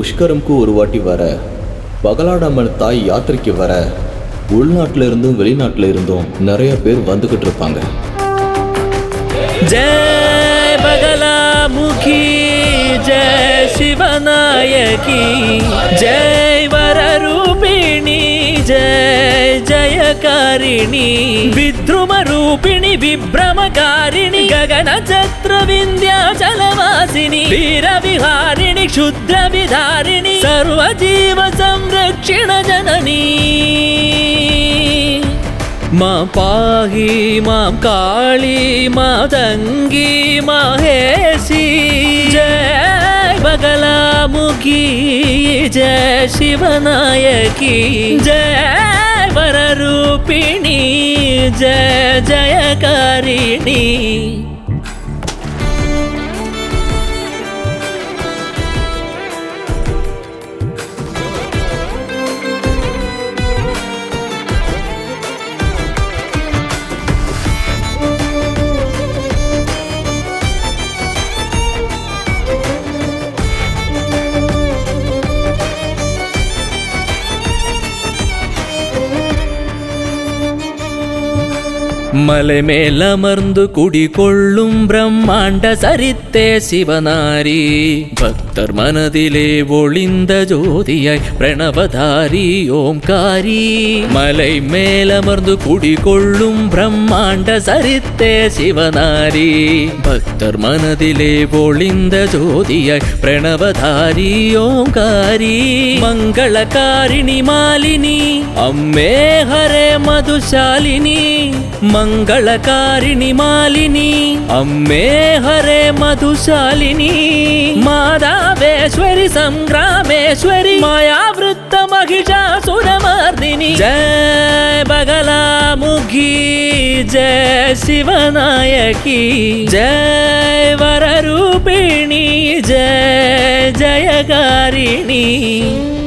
புஷ்கரம்க்கு ஒரு வாட்டி வர, பகலாடம்மன் தாய் யாத்திரைக்கு வர உள்நாட்டில இருந்தும் வெளிநாட்டில இருந்தும் நிறைய பேர் வந்துகிட்டு இருப்பாங்க. जय बगलामुखी, जय शिवनायकी, जय वररूपिणी, जय जयकारिणी, विद्रुमरूपिणी विभ्रमकारिणी, गगनचत्र विन्ध्याचलवासिनी, वीरविहारिणी, क्षुद्रविधारिणी, सर्वजीव संरक्षण जननी. मां पाहि मां काली मातंगी माहेशी, जय बगलामुखी, जय शिवनायकी, जय वररूपिणी, जय जयकारिणी. மலை மேலமர்ந்து குடிகொள்ளும் பிரம்மாண்ட சரித்தே சிவனாரி, பக்தர் மனதிலே ஒளிந்த ஜோதியாய் பிரணவதாரி ஓம்காரி. மலை மேலமர்ந்து குடிகொள்ளும் பிரம்மாண்ட சரித்தே சிவனாரி, பக்தர் மனதிலே ஒளிந்த ஜோதியாய் பிரணவதாரி ஓம்காரி. மங்களகாரிணி மாலினி அம்மே ஹரே மதுசாலினி, मंगलकारिणी मालिनी अम्मे हरे मधुशालिनी, माधवेश्वरी संग्रामेश्वरी, मायावृत्त महिषासुरमर्दिनी. जय बगलामुखी, जय शिवनायकी, जय वररूपिणी, जय जयकारिणी.